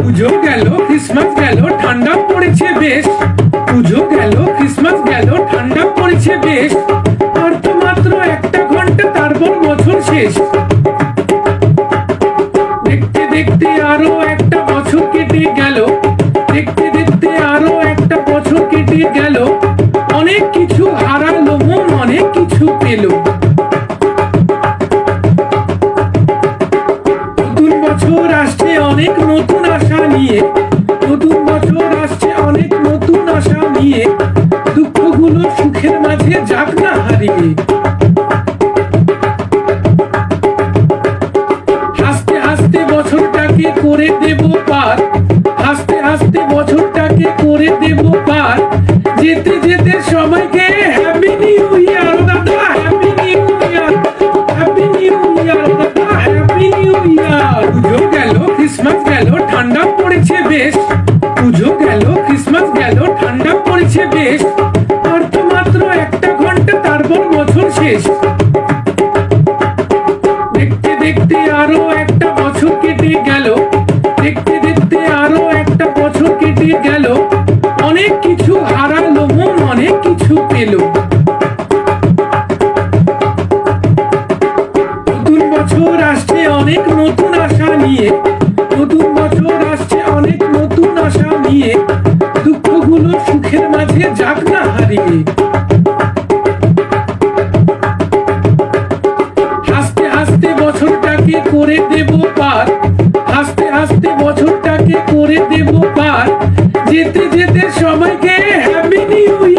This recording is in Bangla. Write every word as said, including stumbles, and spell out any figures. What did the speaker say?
পুজো গেল, ক্রিসমাস গেল, ঠান্ডা পড়েছে বেশ। পুজো গেল, ক্রিসমাস গেল, ঠান্ডা পড়েছে বেশ। আর তো মাত্র একটা ঘন্টা, তারপর বছর শেষ। দেখতে দেখতে আরো একটা বছর কেটে গেল। দেখতে দেখতে আরো একটা বছর কেটে গেল। অনেক কিছু হারালো মন, অনেক কিছু পেল। নতুন বছর আসছে অনেক নতুন আশা নিয়ে। নতুন বছর আসছে অনেক নতুন আশা নিয়ে। দুঃখগুলো সুখের মাঝে যাক না হারিয়ে। হাসতে হাসতে বছরটাকে করে দেব পার। হাসতে হাসতে বছরটাকে করে দেব পার। যেতে যেতে সবাইকে হ্যাপি নিউ ইয়ার দাদা, happy new year, happy new year দাদা, হ্যাপি নিউ ইয়ার। পুজো গেল, ক্রিসমাস গেল, ঠান্ডা পড়েছে বেশ। পুজো গেল, ক্রিসমাস গেল, ঠান্ডা পড়েছে বেশ। আর তো মাত্র একটা ঘন্টা, তারপর বছর শেষ। দেখতে দেখতে আরো একটা বছর কেটে গেল। দেখতে দেখতে আরো একটা বছর কেটে গেল। অনেক কিছু হারালো মন, অনেক কিছু পেল। নতুন বছর আসছে অনেক নতুন আশা নিয়ে। নতুন বছর আসছে অনেক নতুন আশা নিয়ে। দুঃখগুলো সুখের মাঝে যাক না হারিয়ে। হাসতে হাসতে বছরটাকে করে দেব পার। হাসতে হাসতে বছরটাকে করে দেব পার। যেতে যেতে সবাইকে হ্যাপি নিউ